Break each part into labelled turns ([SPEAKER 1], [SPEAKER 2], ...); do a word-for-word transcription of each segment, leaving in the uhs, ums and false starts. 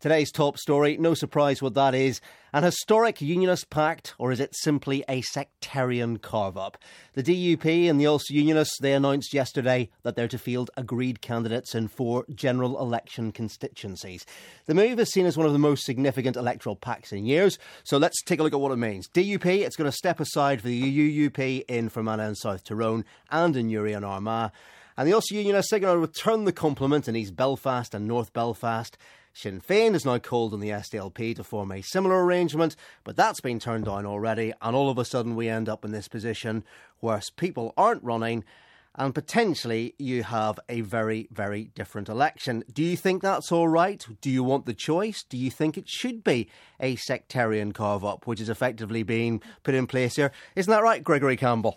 [SPEAKER 1] Today's top story, no surprise what that is, an historic unionist pact, or is it simply a sectarian carve-up? The D U P and the Ulster Unionists, they announced yesterday that they're to field agreed candidates in four general election constituencies. The move is seen as one of the most significant electoral pacts in years, so let's take a look at what it means. D U P, it's going to step aside for the U U P in Fermanagh and South Tyrone and in Newry and Armagh. And the Ulster Unionists are going to return the compliment in East Belfast and North Belfast. Sinn Féin is now called on the S D L P to form a similar arrangement, but that's been turned down already, and all of a sudden we end up in this position where people aren't running and potentially you have a very, very different election. Do you think that's all right? Do you want the choice? Do you think it should be a sectarian carve-up, which is effectively being put in place here? Isn't that right, Gregory Campbell?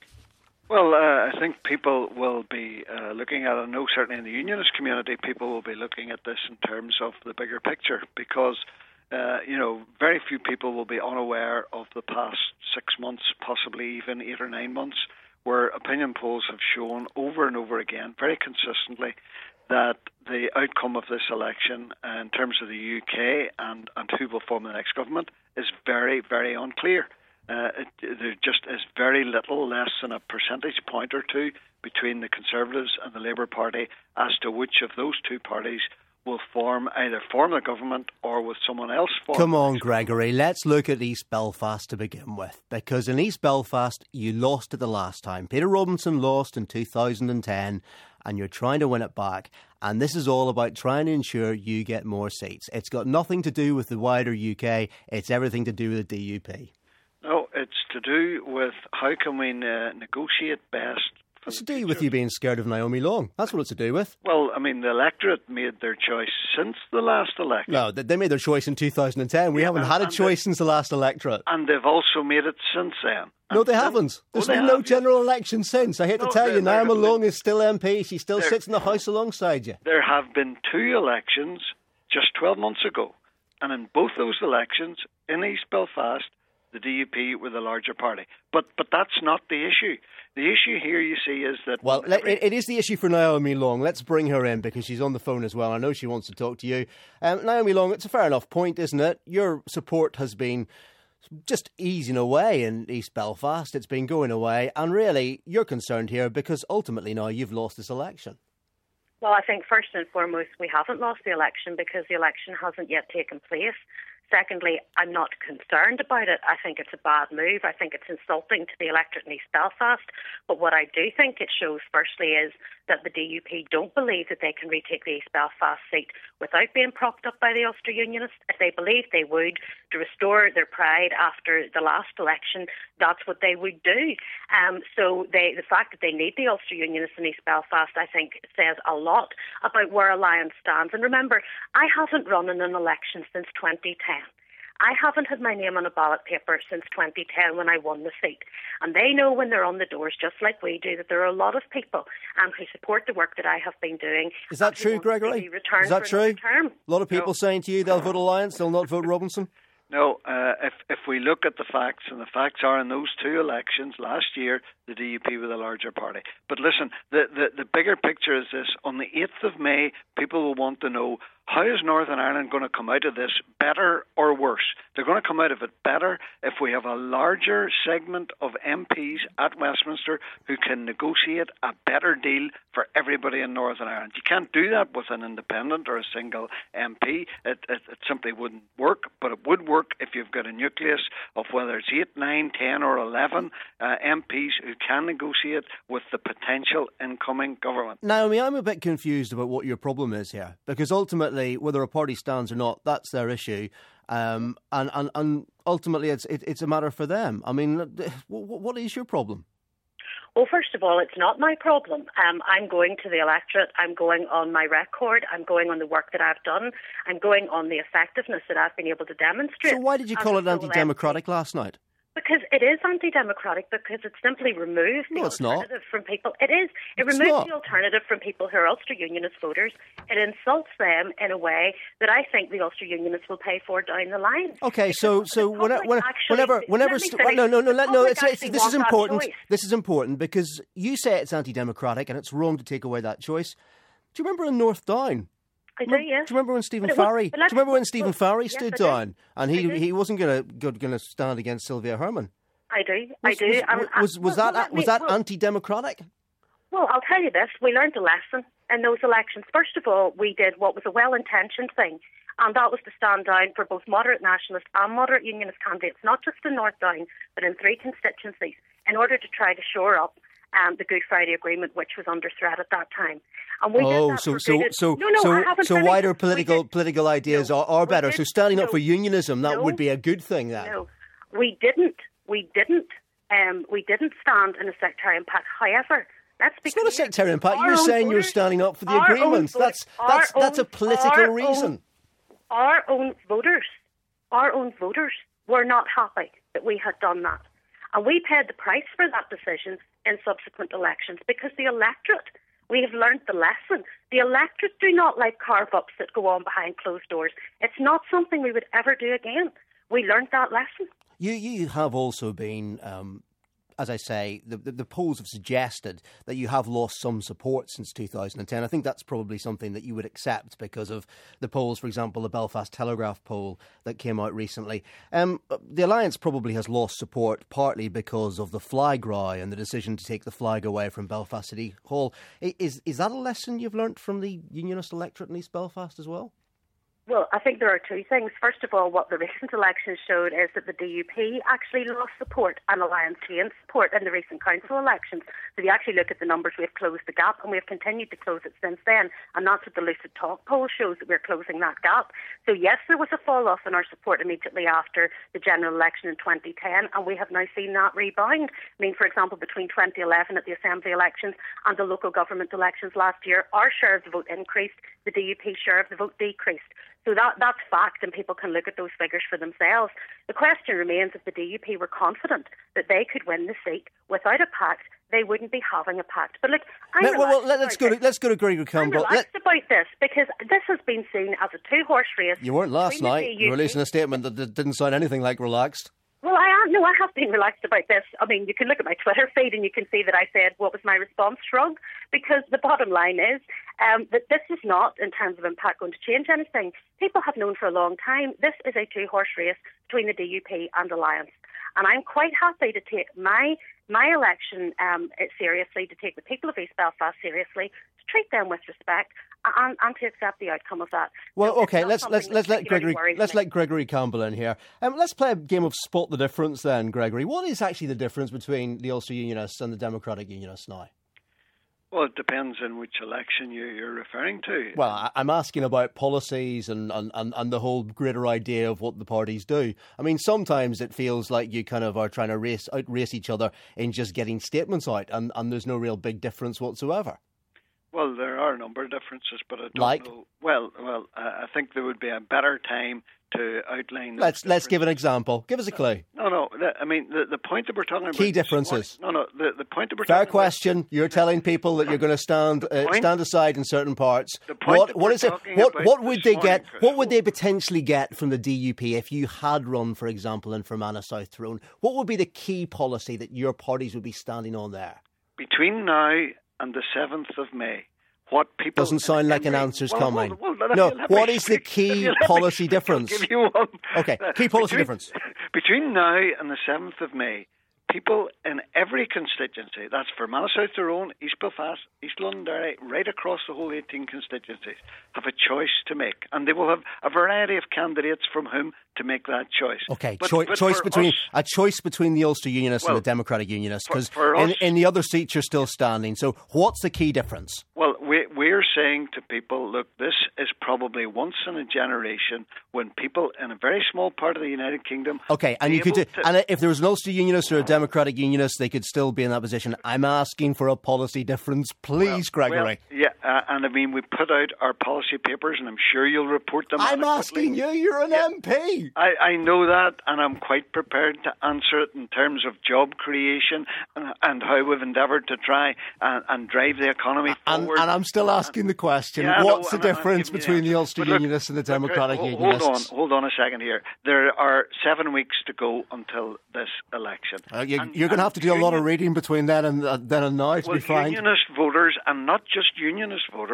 [SPEAKER 2] Well, uh, I think people will be uh, looking at it. I know certainly in the unionist community, people will be looking at this in terms of the bigger picture because, uh, you know, very few people will be unaware of the past six months, possibly even eight or nine months, where opinion polls have shown over and over again, very consistently, that the outcome of this election uh, in terms of the U K and, and who will form the next government is very, very unclear. Uh, it, there just is very little, less than a percentage point or two between the Conservatives and the Labour Party as to which of those two parties will form either form the government or with someone else form.
[SPEAKER 1] Come on, Gregory, let's look at East Belfast to begin with, because in East Belfast you lost it the last time. Peter Robinson lost in two thousand ten and you're trying to win it back, and this is all about trying to ensure you get more seats. It's got nothing to do with the wider U K, it's everything to do with the D U P.
[SPEAKER 2] No, it's to do with how can we uh, negotiate best.
[SPEAKER 1] It's to do with you being scared of Naomi Long. That's what it's to do with.
[SPEAKER 2] Well, I mean, the electorate made their choice since the last election.
[SPEAKER 1] No, they made their choice in two thousand ten. We yeah, haven't had a choice they, since the last electorate.
[SPEAKER 2] And they've also made it since then.
[SPEAKER 1] No, and they then, haven't. There's oh, been no have, general yes. election since. I hate no, to tell you, Naomi Long is still M P. She still sits in the House alongside you.
[SPEAKER 2] There have been two elections just twelve months ago. And in both those elections, in East Belfast, the D U P were the larger party. But but that's not the issue. The issue here, you see, is that...
[SPEAKER 1] Well, every... it is the issue for Naomi Long. Let's bring her in because she's on the phone as well. I know she wants to talk to you. Um, Naomi Long, it's a fair enough point, isn't it? Your support has been just easing away in East Belfast. It's been going away. And really, you're concerned here because ultimately now you've lost this election.
[SPEAKER 3] Well, I think first and foremost, we haven't lost the election because the election hasn't yet taken place. Secondly, I'm not concerned about it. I think it's a bad move. I think it's insulting to the electorate in East Belfast. But what I do think it shows, firstly, is that the D U P don't believe that they can retake the East Belfast seat without being propped up by the Ulster Unionists. If they believed they would, to restore their pride after the last election, that's what they would do. Um, so they, the fact that they need the Ulster Unionists in East Belfast, I think, says a lot about where Alliance stands. And remember, I haven't run in an election since twenty ten. I haven't had my name on a ballot paper since twenty ten when I won the seat. And they know when they're on the doors, just like we do, that there are a lot of people um, who support the work that I have been doing.
[SPEAKER 1] Is that true, Gregory? Is that true?
[SPEAKER 3] Term.
[SPEAKER 1] A lot of people no. saying to you they'll vote Alliance, they'll not vote Robinson?
[SPEAKER 2] No, uh, if if we look at the facts, and the facts are in those two elections last year, the D U P were the larger party. But listen, the, the, the bigger picture is this. On the eighth of May, people will want to know, how is Northern Ireland going to come out of this, better or worse? They're going to come out of it better if we have a larger segment of M Ps at Westminster who can negotiate a better deal for everybody in Northern Ireland. You can't do that with an independent or a single M P. It, it, it simply wouldn't work, but it would work if you've got a nucleus of whether it's eight, nine, ten or eleven uh, M Ps who can negotiate with the potential incoming government.
[SPEAKER 1] Naomi, I'm a bit confused about what your problem is here, because ultimately, whether a party stands or not, that's their issue. Um, and, and, and ultimately, it's it, it's a matter for them. I mean, what, what is your problem?
[SPEAKER 3] Well, first of all, it's not my problem. Um, I'm going to the electorate. I'm going on my record. I'm going on the work that I've done. I'm going on the effectiveness that I've been able to demonstrate.
[SPEAKER 1] So why did you call it anti-democratic last night?
[SPEAKER 3] Because it is anti-democratic, because it simply removes the
[SPEAKER 1] no, it's
[SPEAKER 3] alternative
[SPEAKER 1] not.
[SPEAKER 3] from people. It is. It
[SPEAKER 1] it's
[SPEAKER 3] removes
[SPEAKER 1] not.
[SPEAKER 3] the alternative from people who are Ulster Unionist voters. It insults them in a way that I think the Ulster Unionists will pay for down the line.
[SPEAKER 1] Okay,
[SPEAKER 3] because
[SPEAKER 1] so so whenever whenever
[SPEAKER 3] actually,
[SPEAKER 1] whenever, whenever st- finish, no no no let, no it's, it's, this is important.
[SPEAKER 3] Choice.
[SPEAKER 1] This is important because you say it's anti-democratic and it's wrong to take away that choice. Do you remember in North Down?
[SPEAKER 3] I do, yes.
[SPEAKER 1] Do you remember when Stephen
[SPEAKER 3] was,
[SPEAKER 1] Farry? Do you remember when Stephen
[SPEAKER 3] well,
[SPEAKER 1] Farry
[SPEAKER 3] yes,
[SPEAKER 1] stood down and he
[SPEAKER 3] I
[SPEAKER 1] he wasn't going to going to stand against Sylvia Herman?
[SPEAKER 3] I do,
[SPEAKER 1] Was,
[SPEAKER 3] I do.
[SPEAKER 1] Was,
[SPEAKER 3] um,
[SPEAKER 1] was, was, was
[SPEAKER 3] well,
[SPEAKER 1] that
[SPEAKER 3] well,
[SPEAKER 1] was that
[SPEAKER 3] well,
[SPEAKER 1] anti-democratic?
[SPEAKER 3] Well, I'll tell you this. We learned a lesson in those elections. First of all, we did what was a well-intentioned thing, and that was to stand down for both moderate nationalist and moderate unionist candidates, not just in North Down, but in three constituencies, in order to try to shore up um, the Good Friday Agreement, which was under threat at that time. And we
[SPEAKER 1] oh,
[SPEAKER 3] did that
[SPEAKER 1] so
[SPEAKER 3] for
[SPEAKER 1] so
[SPEAKER 3] good.
[SPEAKER 1] so
[SPEAKER 3] no, no,
[SPEAKER 1] so,
[SPEAKER 3] I haven't
[SPEAKER 1] so
[SPEAKER 3] finished.
[SPEAKER 1] wider political
[SPEAKER 3] did,
[SPEAKER 1] political ideas
[SPEAKER 3] no,
[SPEAKER 1] are, are better.
[SPEAKER 3] did,
[SPEAKER 1] so standing
[SPEAKER 3] no,
[SPEAKER 1] up for unionism, that
[SPEAKER 3] no,
[SPEAKER 1] would be a good thing then.
[SPEAKER 3] No, we didn't. We didn't. Um, we didn't stand in a sectarian pact. However, let's be
[SPEAKER 1] It's not a sectarian pact.
[SPEAKER 3] Our
[SPEAKER 1] You're
[SPEAKER 3] own
[SPEAKER 1] saying
[SPEAKER 3] voters,
[SPEAKER 1] you're standing up for the
[SPEAKER 3] our
[SPEAKER 1] agreements.
[SPEAKER 3] Own
[SPEAKER 1] That's
[SPEAKER 3] voters,
[SPEAKER 1] that's
[SPEAKER 3] our
[SPEAKER 1] that's
[SPEAKER 3] own,
[SPEAKER 1] a political
[SPEAKER 3] our
[SPEAKER 1] reason.
[SPEAKER 3] Own, our own voters, our own voters were not happy that we had done that. And we paid the price for that decision in subsequent elections because the electorate, we have learned the lesson. The electorate do not like carve-ups that go on behind closed doors. It's not something we would ever do again. We learned that lesson.
[SPEAKER 1] You you have also been, um, as I say, the, the the polls have suggested that you have lost some support since two thousand ten. I think that's probably something that you would accept because of the polls, for example, the Belfast Telegraph poll that came out recently. Um, the Alliance probably has lost support partly because of the flag row and the decision to take the flag away from Belfast City Hall. Is, is that a lesson you've learnt from the Unionist electorate in East Belfast as well?
[SPEAKER 3] Well, I think there are two things. First of all, what the recent elections showed is that the D U P actually lost support and Alliance gained support in the recent council elections. So if you actually look at the numbers, we have closed the gap and we have continued to close it since then. And that's what the Lucid Talk poll shows, that we're closing that gap. So yes, there was a fall off in our support immediately after the general election in twenty ten, and we have now seen that rebound. I mean, for example, between twenty eleven at the Assembly elections and the local government elections last year, our share of the vote increased, the D U P share of the vote decreased. So that, that's fact, and people can look at those figures for themselves. The question remains, if the D U P were confident that they could win the seat without a pact, they wouldn't be having a pact. But look, I'm
[SPEAKER 1] Let, well, well, let's go. To,
[SPEAKER 3] this.
[SPEAKER 1] let's go to Gregory Campbell.
[SPEAKER 3] I'm relaxed Let, about this because this has been seen as a two-horse race.
[SPEAKER 1] You weren't last night. You were releasing a statement that didn't sound anything like relaxed.
[SPEAKER 3] Well, I am. No, I have been relaxed about this. I mean, you can look at my Twitter feed and you can see that I said, what was my response? Shrug. Because the bottom line is um, that this is not, in terms of impact, going to change anything. People have known for a long time this is a two-horse race between the D U P and Alliance. And I'm quite happy to take my my election um, seriously, to take the people of East Belfast seriously, to treat them with respect, and, and to accept the outcome of that.
[SPEAKER 1] Well,
[SPEAKER 3] so
[SPEAKER 1] okay, let's let's let's let Gregory let's
[SPEAKER 3] me.
[SPEAKER 1] let Gregory Campbell in here. Um, let's play a game of spot the difference then, Gregory. What is actually the difference between the Ulster Unionists and the Democratic Unionists now?
[SPEAKER 2] Well, it depends on which election you, you're referring to.
[SPEAKER 1] Well, I, I'm asking about policies and, and, and, and the whole greater idea of what the parties do. I mean, sometimes it feels like you kind of are trying to race outrace each other in just getting statements out, and, and there's no real big difference whatsoever.
[SPEAKER 2] Well, there are a number of differences, but I don't
[SPEAKER 1] like?
[SPEAKER 2] know. Well, well, uh, I think there would be a better time to outline.
[SPEAKER 1] Let's let's give an example. Give us a clue.
[SPEAKER 2] No, no. The, I mean, the, the point that we're talking about.
[SPEAKER 1] Key differences.
[SPEAKER 2] No, no. The, the point that we're
[SPEAKER 1] Fair
[SPEAKER 2] talking
[SPEAKER 1] question.
[SPEAKER 2] about,
[SPEAKER 1] You're telling people that you're going to stand uh,
[SPEAKER 2] point,
[SPEAKER 1] stand aside in certain parts.
[SPEAKER 2] The point
[SPEAKER 1] what
[SPEAKER 2] that
[SPEAKER 1] what
[SPEAKER 2] we're
[SPEAKER 1] is it?
[SPEAKER 2] talking
[SPEAKER 1] What
[SPEAKER 2] about
[SPEAKER 1] what would
[SPEAKER 2] this
[SPEAKER 1] they
[SPEAKER 2] morning,
[SPEAKER 1] get?
[SPEAKER 2] Chris,
[SPEAKER 1] What would they potentially get from the D U P if you had run, for example, in Fermanagh South Tyrone? What would be the key policy that your parties would be standing on there?
[SPEAKER 2] Between now and the seventh of May. What people
[SPEAKER 1] doesn't sound like an answer's
[SPEAKER 2] well,
[SPEAKER 1] coming.
[SPEAKER 2] Well, well,
[SPEAKER 1] no, what is the key policy difference?
[SPEAKER 2] I'll give you one.
[SPEAKER 1] Okay, key policy
[SPEAKER 2] between,
[SPEAKER 1] difference.
[SPEAKER 2] Between now and the seventh of May, people in every constituency, that's Fermanagh South Tyrone, East Belfast, East Londonderry, right across the whole eighteen constituencies, have a choice to make. And they will have a variety of candidates from whom to make that choice.
[SPEAKER 1] Okay,
[SPEAKER 2] but,
[SPEAKER 1] Choi-
[SPEAKER 2] but
[SPEAKER 1] choice between
[SPEAKER 2] us,
[SPEAKER 1] a choice between the Ulster Unionists
[SPEAKER 2] well,
[SPEAKER 1] and the Democratic Unionists, because
[SPEAKER 2] in,
[SPEAKER 1] in the other seats you're still standing. So what's the key difference?
[SPEAKER 2] Well, we, we're saying to people, look, this is probably once in a generation when people in a very small part of the United Kingdom...
[SPEAKER 1] Okay, and you could do,
[SPEAKER 2] to,
[SPEAKER 1] and if there was an Ulster Unionist or a Democratic Unionist, they could still be in that position. I'm asking for a policy difference, please,
[SPEAKER 2] well,
[SPEAKER 1] Gregory.
[SPEAKER 2] Well, yeah, uh, and I mean, we put out our policy papers, and I'm sure you'll report them.
[SPEAKER 1] I'm asking you, you're an
[SPEAKER 2] yeah,
[SPEAKER 1] M P.
[SPEAKER 2] I, I know that, and I'm quite prepared to answer it in terms of job creation and, and how we've endeavoured to try and, and drive the economy
[SPEAKER 1] and,
[SPEAKER 2] forward.
[SPEAKER 1] And I'm still asking the question,
[SPEAKER 2] yeah,
[SPEAKER 1] what's
[SPEAKER 2] no,
[SPEAKER 1] the
[SPEAKER 2] and,
[SPEAKER 1] difference
[SPEAKER 2] and
[SPEAKER 1] between
[SPEAKER 2] the,
[SPEAKER 1] the Ulster
[SPEAKER 2] look,
[SPEAKER 1] Unionists and the Democratic
[SPEAKER 2] look,
[SPEAKER 1] Unionists?
[SPEAKER 2] Hold on, hold on a second here. There are seven weeks to go until this election.
[SPEAKER 1] Uh, you,
[SPEAKER 2] and,
[SPEAKER 1] you're going to have to do
[SPEAKER 2] union,
[SPEAKER 1] a lot of reading between then and uh, then and now to
[SPEAKER 2] well,
[SPEAKER 1] be fine.
[SPEAKER 2] Unionist voters, and not just Unionist voters,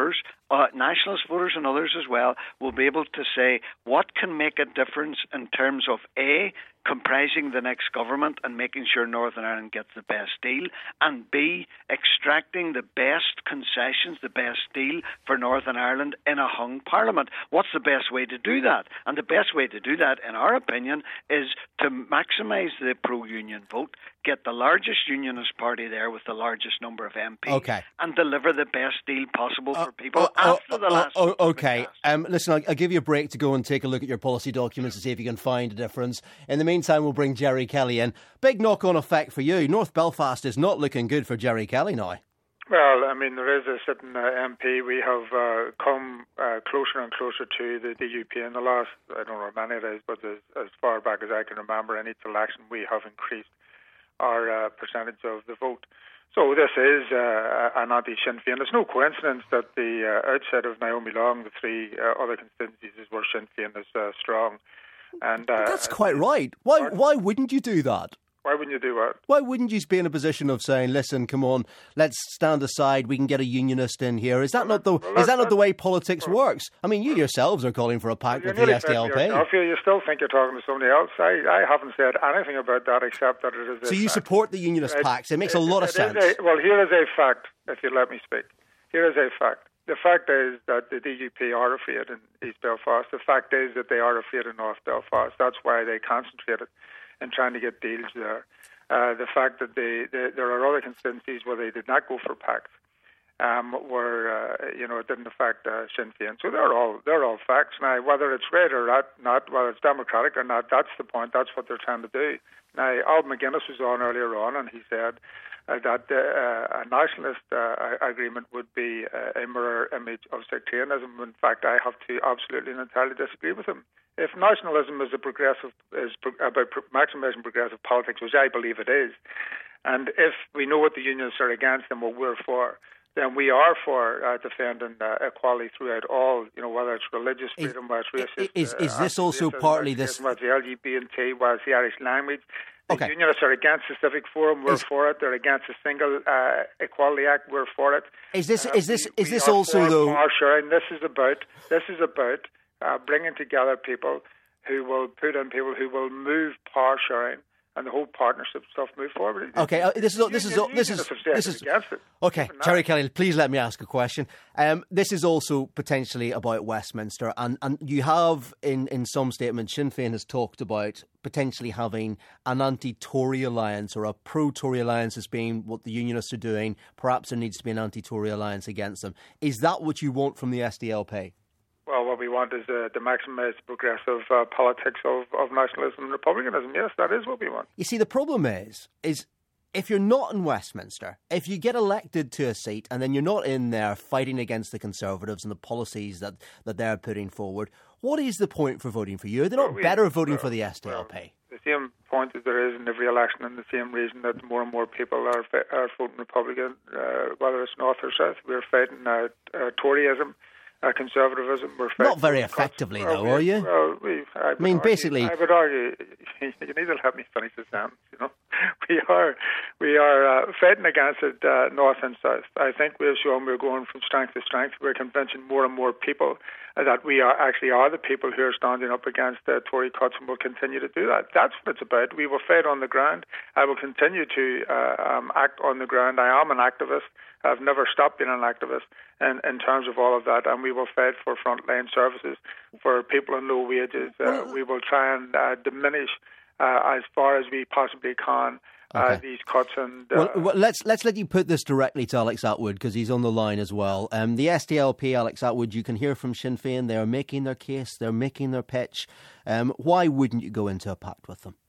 [SPEAKER 2] uh, nationalist voters and others as well, will be able to say what can make a difference in terms of A, comprising the next government and making sure Northern Ireland gets the best deal, and B, extracting the best concessions, the best deal for Northern Ireland in a hung parliament. What's the best way to do that? And the best way to do that, in our opinion, is to maximise the pro-union vote, get the largest unionist party there with the largest number of M Ps,
[SPEAKER 1] okay.
[SPEAKER 2] and deliver the best deal possible
[SPEAKER 1] uh,
[SPEAKER 2] for people
[SPEAKER 1] uh,
[SPEAKER 2] after
[SPEAKER 1] uh,
[SPEAKER 2] the
[SPEAKER 1] uh,
[SPEAKER 2] last...
[SPEAKER 1] uh, okay, um, listen, I'll, I'll give you a break to go and take a look at your policy documents to see if you can find a difference. In the meantime, we'll bring Gerry Kelly in. Big knock-on effect for you. North Belfast is not looking good for Gerry Kelly now.
[SPEAKER 4] Well, I mean, there is a sitting uh, M P. We have uh, come uh, closer and closer to the D U P in the last, I don't know how many it is, but as, as far back as I can remember, in each election we have increased our uh, percentage of the vote. So this is uh, an anti-Sinn Féin. It's no coincidence that the uh, outset of Naomi Long, the three uh, other constituencies where Sinn Féin is uh, strong. And uh,
[SPEAKER 1] that's quite right. Why? Why wouldn't you do that?
[SPEAKER 4] Why wouldn't you do what?
[SPEAKER 1] Why wouldn't you be in a position of saying, "Listen, come on, let's stand aside. We can get a unionist in here." Is that not the
[SPEAKER 4] well,
[SPEAKER 1] is that not the way politics well, works? I mean, you yourselves are calling for a pact with the S D L P.
[SPEAKER 4] I feel you still think you're talking to somebody else. I, I haven't said anything about that except that it is.
[SPEAKER 1] So
[SPEAKER 4] a
[SPEAKER 1] you
[SPEAKER 4] fact.
[SPEAKER 1] support the unionist
[SPEAKER 4] it,
[SPEAKER 1] pacts? It makes
[SPEAKER 4] it,
[SPEAKER 1] a lot
[SPEAKER 4] it,
[SPEAKER 1] of sense.
[SPEAKER 4] A, well, here is a fact. If you let me speak, here is a fact. The fact is that the D U P are afraid in East Belfast. The fact is that they are afraid in North Belfast. That's why they concentrated in trying to get deals there. Uh, the fact that they, they, there are other constituencies where they did not go for pacts, um, where uh, you know it didn't affect uh, Sinn Féin. So they're all they're all facts. Now, whether it's right or not, not, whether it's democratic or not, that's the point. That's what they're trying to do. Now, Al McGuinness was on earlier on, and he said uh, that uh, a nationalist uh, agreement would be uh, a mirror image of sectarianism. In fact, I have to absolutely and entirely disagree with him. If nationalism is a progressive is pro- about pro- maximising progressive politics, which I believe it is, and if we know what the unionists are against and what we're for, then we are for uh, defending uh, equality throughout all, you know, whether it's religious freedom, whether it's racist.
[SPEAKER 1] Is, is
[SPEAKER 4] uh,
[SPEAKER 1] this also partly this?
[SPEAKER 4] Whether it's the L G B T, whether it's the Irish language. The
[SPEAKER 1] okay.
[SPEAKER 4] unionists are against the Civic Forum. We're is, for it. They're against the Single uh, Equality Act. We're for it.
[SPEAKER 1] Is this?
[SPEAKER 4] Uh,
[SPEAKER 1] is this?
[SPEAKER 4] We,
[SPEAKER 1] is
[SPEAKER 4] we
[SPEAKER 1] this also though?
[SPEAKER 4] Power sharing. This is about. This is about uh, bringing together people who will put in people who will move power sharing and the whole partnership stuff move forward.
[SPEAKER 1] Okay, uh, this is this is this is this is okay. Gerry Kelly, please let me ask a question. Um, this is also potentially about Westminster, and, and you have in, in some statements, Sinn Féin has talked about potentially having an anti-Tory alliance or a pro-Tory alliance as being what the unionists are doing. Perhaps there needs to be an anti-Tory alliance against them. Is that what you want from the S D L P?
[SPEAKER 4] Well, what we want is uh, to maximise progressive uh, politics of, of nationalism and republicanism. Yes, that is what we want.
[SPEAKER 1] You see, the problem is, is if you're not in Westminster, if you get elected to a seat and then you're not in there fighting against the Conservatives and the policies that, that they're putting forward, what is the point for voting for you? Are they not well, we, better voting well, for the S D L P?
[SPEAKER 4] Well, the same point as there is in every election, and the same reason that more and more people are, are voting Republican, uh, whether it's North or South. We're fighting uh, uh, Toryism. Uh, conservatism. We're
[SPEAKER 1] not very effectively, though,
[SPEAKER 4] we,
[SPEAKER 1] are you?
[SPEAKER 4] Well, we, I,
[SPEAKER 1] I mean,
[SPEAKER 4] argue,
[SPEAKER 1] basically,
[SPEAKER 4] I would argue. You need to let me finish the sentence. You know, we are we are uh, fighting against it, uh, north and south. I think we've shown we're going from strength to strength. We're convincing more and more people uh, that we are actually are the people who are standing up against uh, Tory cuts, and will continue to do that. That's what it's about. We will fight on the ground. I will continue to uh, um, act on the ground. I am an activist. I've never stopped being an activist in, in terms of all of that, and we will fight for frontline services for people on low wages. Uh, we will try and uh, diminish uh, as far as we possibly can uh, okay. these cuts. And uh,
[SPEAKER 1] well, well, let's let's let you put this directly to Alex Attwood, because he's on the line as well. Um, the S D L P, Alex Attwood, you can hear from Sinn Féin. They are making their case. They're making their pitch. Um, why wouldn't you go into a pact with them?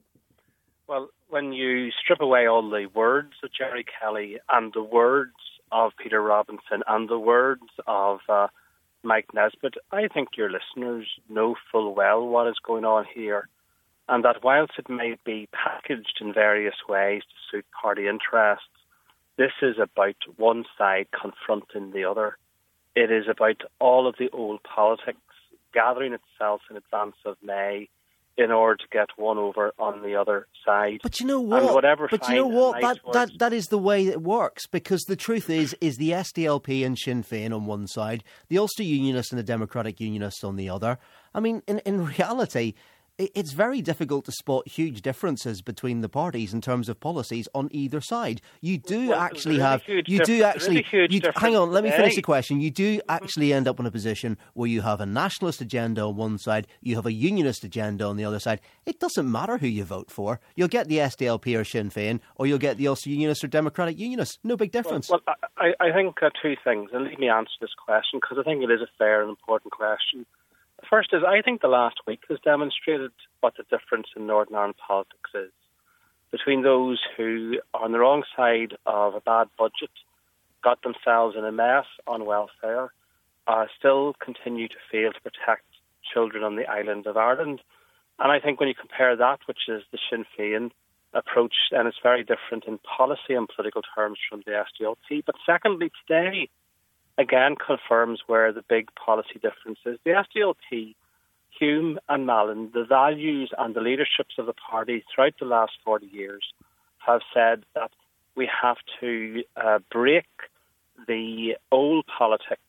[SPEAKER 5] Well, when you strip away all the words of Gerry Kelly and the words of Peter Robinson and the words of uh, Mike Nesbitt, I think your listeners know full well what is going on here, and that whilst it may be packaged in various ways to suit party interests, this is about one side confronting the other. It is about all of the old politics gathering itself in advance of May in order to get one over on the other side.
[SPEAKER 1] But you know what?
[SPEAKER 5] And whatever
[SPEAKER 1] but you know what? That,
[SPEAKER 5] words,
[SPEAKER 1] that that is the way it works, because the truth is, is the S D L P and Sinn Féin on one side, the Ulster Unionists and the Democratic Unionists on the other. I mean, in, in reality, it's very difficult to spot huge differences between the parties in terms of policies on either side. You do
[SPEAKER 5] well,
[SPEAKER 1] actually have, you do actually, you, hang on, let me finish the question. You do actually end up in a position where you have a nationalist agenda on one side, you have a unionist agenda on the other side. It doesn't matter who you vote for. You'll get the S D L P or Sinn Féin, or you'll get the Ulster Unionists or Democratic Unionists. No big difference.
[SPEAKER 5] Well, well I, I think uh, two things, and let me answer this question, because I think it is a fair and important question. First is, I think the last week has demonstrated what the difference in Northern Ireland politics is between those who are on the wrong side of a bad budget, got themselves in a mess on welfare, uh, still continue to fail to protect children on the island of Ireland. And I think when you compare that, which is the Sinn Féin approach, and it's very different in policy and political terms from the S D L P. But secondly, today, again, confirms where the big policy difference is. The S D L P, Hume and Mallon, the values and the leaderships of the party throughout the last forty years have said that we have to uh, break the old politics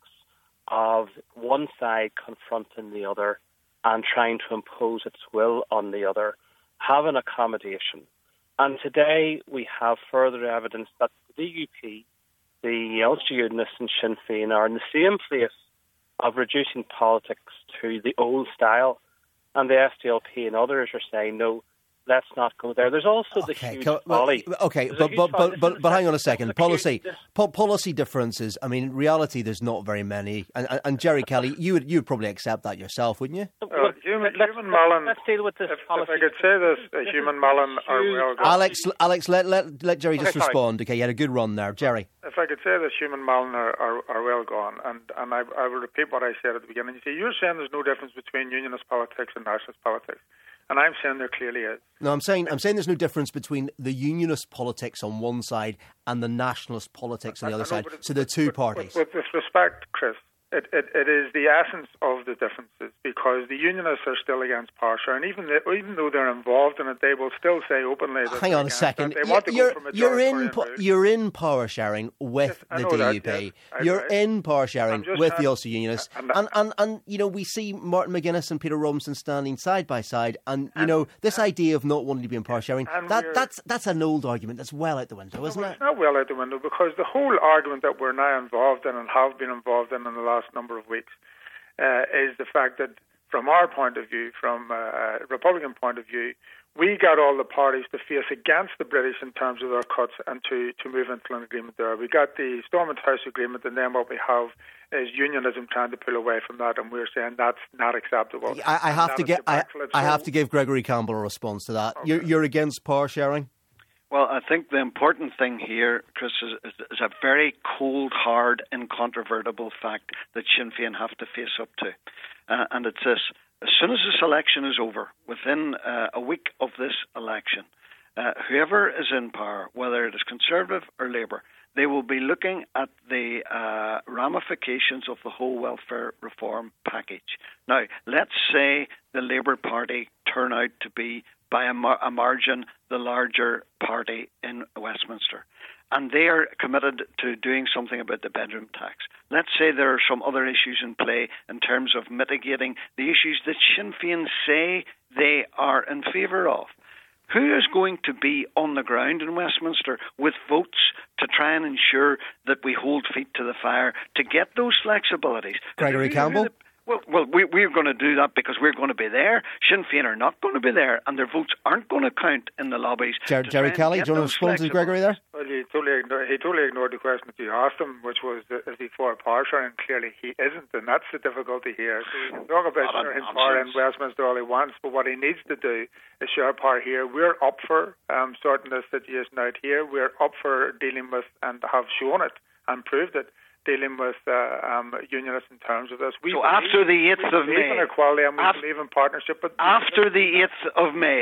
[SPEAKER 5] of one side confronting the other and trying to impose its will on the other, have an accommodation. And today we have further evidence that the D U P, the Ulster Unionists and Sinn Féin are in the same place of reducing politics to the old style, and the S D L P and others are saying, no, let's not go there. There's also the
[SPEAKER 1] okay,
[SPEAKER 5] huge
[SPEAKER 1] well,
[SPEAKER 5] folly.
[SPEAKER 1] Okay, but but, but, but, but hang on a second. Policy po- policy differences, I mean, in reality, there's not very many. And, and, and Jerry Kelly, you would you would probably accept that yourself, wouldn't you?
[SPEAKER 4] Uh, human,
[SPEAKER 5] let's,
[SPEAKER 4] human Mallon,
[SPEAKER 5] let's deal with this
[SPEAKER 4] if,
[SPEAKER 5] policy.
[SPEAKER 4] if I could say this, uh, Human Mallon are well gone.
[SPEAKER 1] Alex, Alex, let, let, let Jerry just
[SPEAKER 5] okay,
[SPEAKER 1] respond. Okay, you had a good run there. Jerry.
[SPEAKER 4] If I could say this, Human Mallon are, are, are well gone, and, and I, I will repeat what I said at the beginning. You see, you're saying there's no difference between unionist politics and nationalist politics. And I'm saying there clearly is.
[SPEAKER 1] No, I'm saying I'm saying there's no difference between the unionist politics on one side and the nationalist politics on the other
[SPEAKER 4] know,
[SPEAKER 1] side.
[SPEAKER 4] it,
[SPEAKER 1] So they're two
[SPEAKER 4] with,
[SPEAKER 1] parties.
[SPEAKER 4] With, with respect, Chris, it, it, it is the essence of the differences, because the unionists are still against power sharing. Even the, even though they're involved in it, they will still say openly that
[SPEAKER 1] Hang on a second.
[SPEAKER 4] They want to
[SPEAKER 1] you're,
[SPEAKER 4] go for
[SPEAKER 1] you're in
[SPEAKER 4] po-
[SPEAKER 1] you're in power sharing with
[SPEAKER 4] yes,
[SPEAKER 1] the D U P.
[SPEAKER 4] That, yes,
[SPEAKER 1] you're
[SPEAKER 4] I,
[SPEAKER 1] in power sharing with
[SPEAKER 4] trying,
[SPEAKER 1] the Ulster Unionists,
[SPEAKER 4] and,
[SPEAKER 1] and, and and you know, we see Martin McGuinness and Peter Robinson standing side by side, and you
[SPEAKER 4] and,
[SPEAKER 1] know, this idea of not wanting to be in power sharing, that that's that's an old argument that's well out the window, isn't
[SPEAKER 4] no,
[SPEAKER 1] it?
[SPEAKER 4] It's not well out the window, because the whole argument that we're now involved in and have been involved in in the last number of weeks uh, is the fact that, from our point of view, from a Republican point of view, we got all the parties to face against the British in terms of their cuts and to, to move into an agreement there. We got the Stormont House agreement, and then what we have is unionism trying to pull away from that, and we're saying that's not acceptable.
[SPEAKER 1] I, I have to get I, I have to give Gregory Campbell a response to that. Okay. You're, you're against power sharing?
[SPEAKER 2] Well, I think the important thing here, Chris, is, is, is a very cold, hard, incontrovertible fact that Sinn Féin have to face up to. Uh, and it's this: as soon as this election is over, within uh, a week of this election, uh, whoever is in power, whether it is Conservative or Labour, they will be looking at the uh, ramifications of the whole welfare reform package. Now, let's say the Labour Party turn out to be, by a, mar- a margin, the larger party in Westminster, and they are committed to doing something about the bedroom tax. Let's say there are some other issues in play in terms of mitigating the issues that Sinn Féin say they are in favour of. Who is going to be on the ground in Westminster with votes to try and ensure that we hold feet to the fire to get those flexibilities?
[SPEAKER 1] Gregory Campbell?
[SPEAKER 2] Well, well, we, we're going to do that because we're going to be there. Sinn Féin are not going to be there, and their votes aren't going to count in the lobbies.
[SPEAKER 1] Jer- Jerry Kelly, do you want to respond to Gregory there?
[SPEAKER 4] Well, he totally, ignored, he totally ignored the question that you asked him, which was, is he for power sharing? Clearly he isn't, and that's the difficulty here. So he can talk about sharing power in Westminster all he wants, but what he needs to do is share power here. We're up for um, sorting this situation out here. We're up for dealing with, and have shown it and proved it, dealing with uh, um, unionists in terms of this. We
[SPEAKER 2] so
[SPEAKER 4] believe,
[SPEAKER 2] after the eighth of
[SPEAKER 4] we believe
[SPEAKER 2] May,
[SPEAKER 4] in equality and we
[SPEAKER 2] after,
[SPEAKER 4] believe in partnership. But
[SPEAKER 2] after the eighth of May,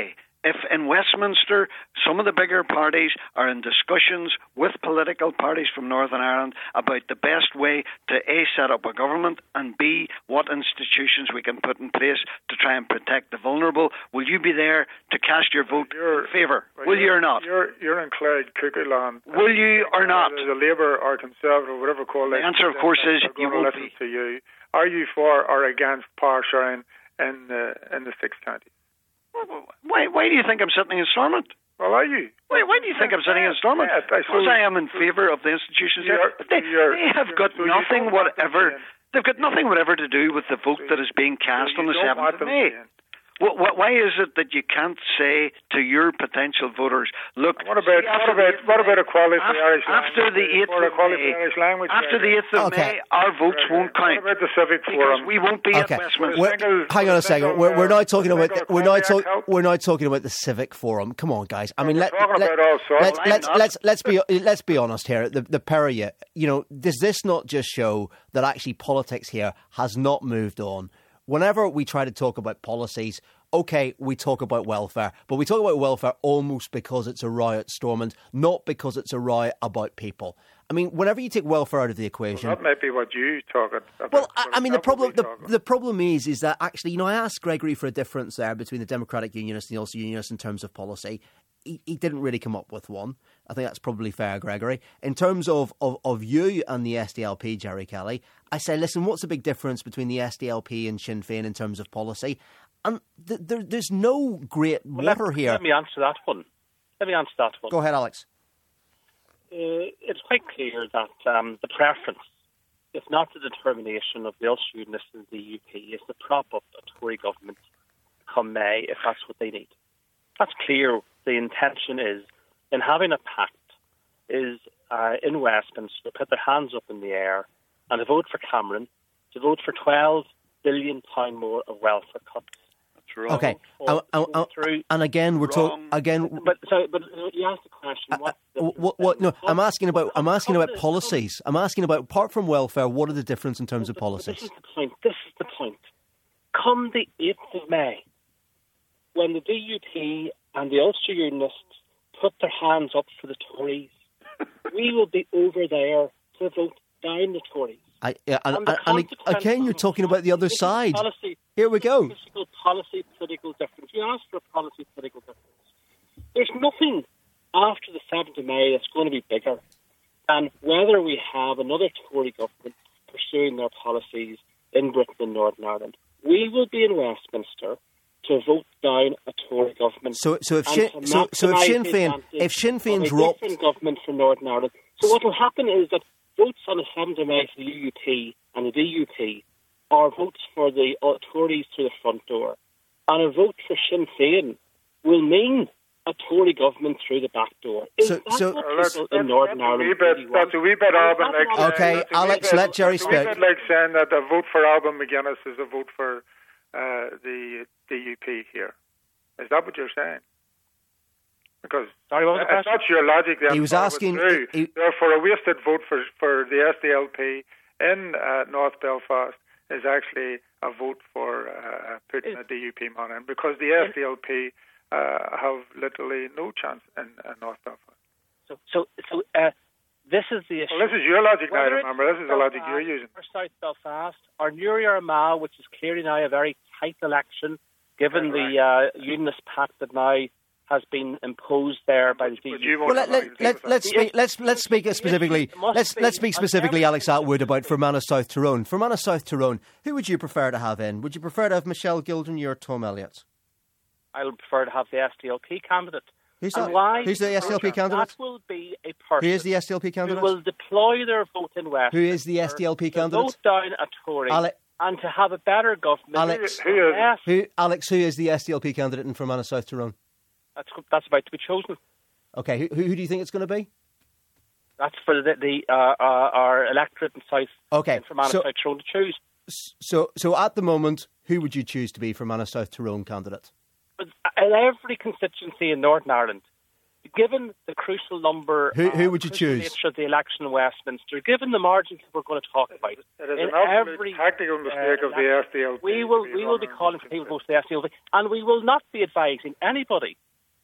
[SPEAKER 2] if in Westminster some of the bigger parties are in discussions with political parties from Northern Ireland about the best way to A, set up a government, and B, what institutions we can put in place to try and protect the vulnerable, will you be there to cast your vote
[SPEAKER 4] you're,
[SPEAKER 2] in favour?
[SPEAKER 4] well,
[SPEAKER 2] Will you or not?
[SPEAKER 4] You're, you're in Clyde Cuckoo Land.
[SPEAKER 2] Will you or not?
[SPEAKER 4] The Labour or Conservative, whatever coalition.
[SPEAKER 2] The answer, of course, is you won't
[SPEAKER 4] listen
[SPEAKER 2] be.
[SPEAKER 4] To you. Are you for or against power sharing in the, in the six counties?
[SPEAKER 2] Why, why do you think I'm sitting in Stormont?
[SPEAKER 4] Well, are you?
[SPEAKER 2] Why, why do you think I'm sitting in Stormont?
[SPEAKER 4] Yes, I
[SPEAKER 2] Because I am in favour of the institutions here. But they, they have got
[SPEAKER 4] so
[SPEAKER 2] nothing whatever. They've got nothing whatever to do with the vote
[SPEAKER 4] so
[SPEAKER 2] that is being cast
[SPEAKER 4] so
[SPEAKER 2] on the
[SPEAKER 4] don't
[SPEAKER 2] seventh
[SPEAKER 4] want
[SPEAKER 2] of
[SPEAKER 4] them
[SPEAKER 2] May.
[SPEAKER 4] in.
[SPEAKER 2] What, what, why is it that you can't say to your potential voters, look,
[SPEAKER 4] What about
[SPEAKER 2] see,
[SPEAKER 4] what about what about equality for
[SPEAKER 2] after,
[SPEAKER 4] Irish
[SPEAKER 2] after
[SPEAKER 4] language?
[SPEAKER 2] the eighth
[SPEAKER 4] Or
[SPEAKER 2] of
[SPEAKER 4] equality
[SPEAKER 2] May,
[SPEAKER 4] for Irish language?
[SPEAKER 2] after the eighth of
[SPEAKER 1] Okay.
[SPEAKER 2] May, our votes won't count
[SPEAKER 4] What about the Civic
[SPEAKER 2] because
[SPEAKER 4] Forum?
[SPEAKER 2] we won't be
[SPEAKER 1] Okay.
[SPEAKER 2] at Westminster.
[SPEAKER 1] We're-
[SPEAKER 4] Single-
[SPEAKER 1] hang on a second.
[SPEAKER 4] single,
[SPEAKER 1] We're, we're
[SPEAKER 4] uh,
[SPEAKER 1] not talking about
[SPEAKER 4] single
[SPEAKER 1] we're not
[SPEAKER 4] Economy
[SPEAKER 1] talking
[SPEAKER 4] Act
[SPEAKER 1] we're not talking about the Civic Forum. Come on, guys. I mean,
[SPEAKER 4] we're
[SPEAKER 1] let,
[SPEAKER 4] talking
[SPEAKER 1] let,
[SPEAKER 4] about all sorts.
[SPEAKER 1] let's
[SPEAKER 2] I'm
[SPEAKER 1] let's
[SPEAKER 2] not.
[SPEAKER 1] let's let's be let's be honest here. The the pair of you, you know, does this not just show that actually politics here has not moved on? Whenever we try to talk about policies, okay, we talk about welfare, but we talk about welfare almost because it's a row at Stormont, not because it's a row about people. I mean, whenever you take welfare out of the equation,
[SPEAKER 4] Well, that might be what you talk about.
[SPEAKER 1] well, I,
[SPEAKER 4] but
[SPEAKER 1] I mean, the
[SPEAKER 4] it's not what
[SPEAKER 1] problem
[SPEAKER 4] we
[SPEAKER 1] the,
[SPEAKER 4] talk about.
[SPEAKER 1] the problem is is that actually, you know, I asked Gregory for a difference there between the Democratic Unionists and the Ulster Unionists in terms of policy. He, he didn't really come up with one. I think that's probably fair, Gregory. In terms of, of, of you and the S D L P, Jerry Kelly, I say, listen, what's the big difference between the S D L P and Sinn Féin in terms of policy? And th- there, there's no great
[SPEAKER 5] Well,
[SPEAKER 1] water
[SPEAKER 5] let,
[SPEAKER 1] here.
[SPEAKER 5] Let me answer that one. Let me answer that one.
[SPEAKER 1] Go ahead, Alex.
[SPEAKER 5] Uh, it's quite clear that um, the preference, if not the determination of the Ulster Unionists and the D U P, is to prop up a Tory government come May, if that's what they need. That's clear. The intention is, in having a pact, is uh, in Westminster to put their hands up in the air and to vote for Cameron, to vote for twelve billion pounds more of welfare cuts.
[SPEAKER 2] That's wrong.
[SPEAKER 1] Okay,
[SPEAKER 5] Wrong.
[SPEAKER 1] and, and, and, and again, we're talking again.
[SPEAKER 5] But so, but you asked the question. What?
[SPEAKER 1] Uh, what, what? No, I'm asking about. I'm asking about policies. I'm asking about apart from welfare. What are the difference in terms of
[SPEAKER 5] But
[SPEAKER 1] policies?
[SPEAKER 5] This is the point. This is the point. Come the eighth of May, when the D U P and the Ulster Unionists put their hands up for the Tories, we will be over there to vote down the Tories.
[SPEAKER 1] I, yeah, and,
[SPEAKER 5] And the
[SPEAKER 1] and, and
[SPEAKER 5] consequence
[SPEAKER 1] again, you're
[SPEAKER 5] of
[SPEAKER 1] talking about the other
[SPEAKER 5] this is
[SPEAKER 1] side.
[SPEAKER 5] Policy,
[SPEAKER 1] Here we go.
[SPEAKER 5] political, policy, political difference. You asked for a policy, political difference. There's nothing after the seventh of May that's going to be bigger than whether we have another Tory government pursuing their policies in Britain and Northern Ireland. We will be in Westminster to vote down a Tory government.
[SPEAKER 1] So, so if
[SPEAKER 5] and
[SPEAKER 1] Sinn,
[SPEAKER 5] to
[SPEAKER 1] so, so if
[SPEAKER 5] maximise
[SPEAKER 1] Sinn
[SPEAKER 5] the
[SPEAKER 1] Féin,
[SPEAKER 5] advantage
[SPEAKER 1] if Sinn
[SPEAKER 5] of
[SPEAKER 1] Féin's
[SPEAKER 5] a
[SPEAKER 1] robbed,
[SPEAKER 5] different government for Northern Ireland. So what will happen is that votes on the seventh of May for the U U P and the D U P are votes for the uh, Tories through the front door, and a vote for Sinn Féin will mean a Tory government through the back door. Is
[SPEAKER 1] So-
[SPEAKER 5] that
[SPEAKER 1] so-
[SPEAKER 5] what
[SPEAKER 4] Well, that's,
[SPEAKER 5] people
[SPEAKER 4] that's,
[SPEAKER 5] in Northern
[SPEAKER 4] that's a wee
[SPEAKER 5] Ireland
[SPEAKER 4] bit,
[SPEAKER 5] really want?
[SPEAKER 4] that's a wee bit Alban like
[SPEAKER 5] That's
[SPEAKER 4] saying-
[SPEAKER 1] Okay,
[SPEAKER 4] that's a wee
[SPEAKER 1] Alex,
[SPEAKER 4] bit-
[SPEAKER 1] let Jerry
[SPEAKER 4] that's a wee
[SPEAKER 1] speak.
[SPEAKER 4] bit like saying that a vote for Alban McGuinness is a vote for uh, the D U P here. Is that what you're saying? Because
[SPEAKER 5] Sorry, what was the
[SPEAKER 4] if
[SPEAKER 5] question?
[SPEAKER 4] that's your logic, then
[SPEAKER 1] He was
[SPEAKER 4] follow it
[SPEAKER 1] asking-
[SPEAKER 4] through.
[SPEAKER 1] he-
[SPEAKER 4] Therefore, a wasted vote for for the S D L P in uh, North Belfast is actually a vote for uh, putting a D U P man in, because the S D L P uh, have literally no chance in uh, North Belfast.
[SPEAKER 5] So, so, so uh, this is the issue.
[SPEAKER 4] Well, this is your logic now,
[SPEAKER 5] Whether it's
[SPEAKER 4] remember. This is the logic you're
[SPEAKER 5] Belfast
[SPEAKER 4] using.
[SPEAKER 5] Or South Belfast, or Newry Armagh, which is clearly now a very tight election, given the uh, Unionist pact that now has been imposed there by the D U
[SPEAKER 4] But
[SPEAKER 5] P.
[SPEAKER 4] you
[SPEAKER 1] well,
[SPEAKER 4] won't
[SPEAKER 1] let,
[SPEAKER 4] have
[SPEAKER 1] let,
[SPEAKER 4] anything
[SPEAKER 1] let,
[SPEAKER 4] with that.
[SPEAKER 1] let's speak. Let's let's speak
[SPEAKER 5] The
[SPEAKER 1] specifically.
[SPEAKER 5] issue must
[SPEAKER 1] Let's
[SPEAKER 5] be
[SPEAKER 1] let's speak
[SPEAKER 5] on
[SPEAKER 1] specifically,
[SPEAKER 5] every-
[SPEAKER 1] Alex Atwood, about Fermanagh South Tyrone. Fermanagh South Tyrone. Who would you prefer to have in? Would you prefer to have Michelle Gilderney or Tom Elliott?
[SPEAKER 5] I would prefer to have the S D L P candidate.
[SPEAKER 1] Who's
[SPEAKER 5] And
[SPEAKER 1] that?
[SPEAKER 5] why?
[SPEAKER 1] Who's the S D L P candidate?
[SPEAKER 5] That will be a
[SPEAKER 1] Who
[SPEAKER 5] person
[SPEAKER 1] is the S D L P
[SPEAKER 5] who
[SPEAKER 1] candidate?
[SPEAKER 5] will deploy their vote in West.
[SPEAKER 1] Who is the S D L P
[SPEAKER 5] to
[SPEAKER 1] candidate?
[SPEAKER 5] vote down a Tory
[SPEAKER 1] Ale-
[SPEAKER 5] and to have a better government.
[SPEAKER 1] Alex-
[SPEAKER 4] Who is-
[SPEAKER 5] Yes,
[SPEAKER 1] Who, Alex? Who is the S D L P candidate in Fermanagh South Tyrone?
[SPEAKER 5] that's that's about to be chosen.
[SPEAKER 1] Okay, who, who do you think it's going to be?
[SPEAKER 5] That's for the, the uh, uh, our electorate in South.
[SPEAKER 1] Okay,
[SPEAKER 5] for Fermanagh
[SPEAKER 1] so-
[SPEAKER 5] South Tyrone to choose.
[SPEAKER 1] So, so at the moment, who would you choose to be Fermanagh South Tyrone candidate?
[SPEAKER 5] But in every constituency in Northern Ireland, given the crucial number,
[SPEAKER 1] Who- who
[SPEAKER 5] uh,
[SPEAKER 1] would you
[SPEAKER 5] crucial
[SPEAKER 1] choose?
[SPEAKER 5] nature of the election in Westminster, given the margins that we're going to talk about,
[SPEAKER 4] It is
[SPEAKER 5] in
[SPEAKER 4] an absolute
[SPEAKER 5] every
[SPEAKER 4] tactical mistake
[SPEAKER 5] uh,
[SPEAKER 4] of the S D L P.
[SPEAKER 5] we will
[SPEAKER 4] to be
[SPEAKER 5] we will be
[SPEAKER 4] running
[SPEAKER 5] calling for
[SPEAKER 4] this
[SPEAKER 5] people to vote for the S D L P, and we will not be advising anybody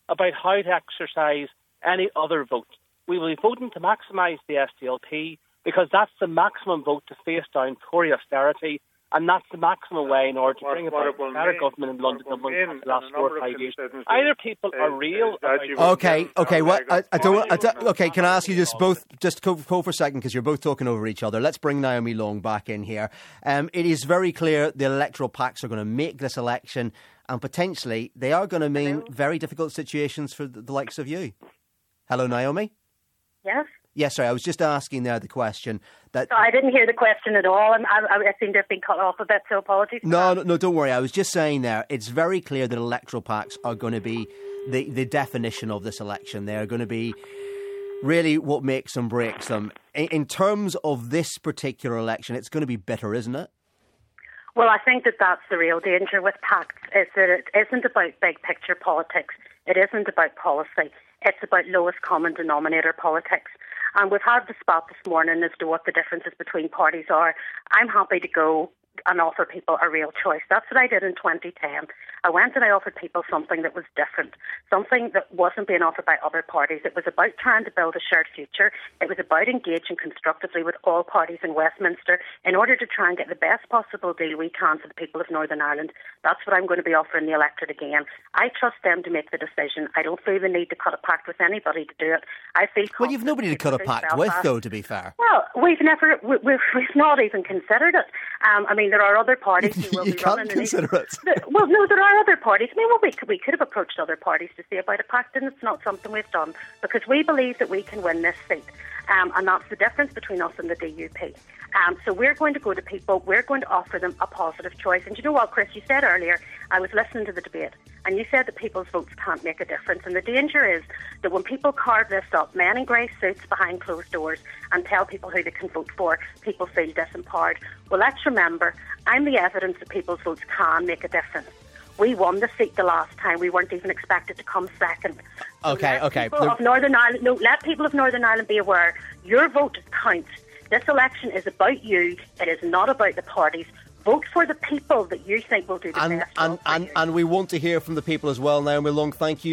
[SPEAKER 5] about how to exercise any other vote. We will be voting to maximise the S D L P because that's the maximum vote to face down Tory austerity, and that's the maximum way in order to
[SPEAKER 4] What-
[SPEAKER 5] bring
[SPEAKER 4] what
[SPEAKER 5] about
[SPEAKER 4] it will
[SPEAKER 5] better
[SPEAKER 4] mean-
[SPEAKER 5] government in London
[SPEAKER 4] what it will
[SPEAKER 5] Dublin
[SPEAKER 4] mean
[SPEAKER 5] for the last
[SPEAKER 4] in a
[SPEAKER 5] four
[SPEAKER 4] number
[SPEAKER 5] or
[SPEAKER 4] of
[SPEAKER 5] five years.
[SPEAKER 4] constituencies
[SPEAKER 5] Either people
[SPEAKER 4] is-
[SPEAKER 5] are real
[SPEAKER 4] is that
[SPEAKER 5] about
[SPEAKER 4] you will
[SPEAKER 1] Okay,
[SPEAKER 4] get
[SPEAKER 1] okay.
[SPEAKER 4] a
[SPEAKER 1] What I, I don't. I don't
[SPEAKER 4] leg of
[SPEAKER 1] okay, can I ask you just both just go, go for a second because you're both talking over each other. Let's bring Naomi Long back in here. Um, it is very clear the electoral pacts are going to make this election, and potentially they are going to mean
[SPEAKER 3] Hello?
[SPEAKER 1] very difficult situations for the, the likes of you. Hello, Naomi.
[SPEAKER 3] Yes?
[SPEAKER 1] Yes, sorry. I was just asking there the question that.
[SPEAKER 3] So I didn't hear the question at all, and I, I, I seem to have been cut off a bit, so apologies. for
[SPEAKER 1] No,
[SPEAKER 3] that.
[SPEAKER 1] no, no, don't worry. I was just saying there, it's very clear that electoral pacts are going to be the, the definition of this election. They're going to be really what makes and breaks them. In, in terms of this particular election, it's going to be bitter, isn't it?
[SPEAKER 3] Well, I think that that's the real danger with pacts, is that it isn't about big picture politics. It isn't about policy. It's about lowest common denominator politics. And we've had the spat this morning as to what the differences between parties are. I'm happy to go and offer people a real choice. That's what I did in twenty ten. I went and I offered people something that was different, something that wasn't being offered by other parties. It was about trying to build a shared future. It was about engaging constructively with all parties in Westminster in order to try and get the best possible deal we can for the people of Northern Ireland. That's what I'm going to be offering the electorate again. I trust them to make the decision. I don't feel the need to cut a pact with anybody to do it. I feel
[SPEAKER 1] Well, you've nobody to cut a pact with, though, to be fair.
[SPEAKER 3] Well, we've never, we- we've, we've not even considered it. Um, I mean, there are other parties who will
[SPEAKER 1] You
[SPEAKER 3] be
[SPEAKER 1] can't
[SPEAKER 3] running.
[SPEAKER 1] consider it.
[SPEAKER 3] The- Well, no, there are other parties. I mean, well, we could, we could have approached other parties to see about a pact, and it's not something we've done because we believe that we can win this seat. Um, and that's the difference between us and the D U P. Um, so we're going to go to people, we're going to offer them a positive choice. And you know what, Chris, you said earlier, I was listening to the debate, and you said that people's votes can't make a difference. And the danger is that when people carve this up, men in grey suits behind closed doors, and tell people who they can vote for, people feel disempowered. Well, let's remember, I'm the evidence that people's votes can make a difference. We won the seat the last time. We weren't even expected to come second. So
[SPEAKER 1] Okay,
[SPEAKER 3] let
[SPEAKER 1] okay.
[SPEAKER 3] People
[SPEAKER 1] The-
[SPEAKER 3] of Northern Ireland, no, let people of Northern Ireland be aware. Your vote counts. This election is about you. It is not about the parties. Vote for the people that you think will do the
[SPEAKER 1] And,
[SPEAKER 3] best.
[SPEAKER 1] and,
[SPEAKER 3] job for
[SPEAKER 1] and,
[SPEAKER 3] you.
[SPEAKER 1] and we want to hear from the people as well, Naomi Long. Thank you.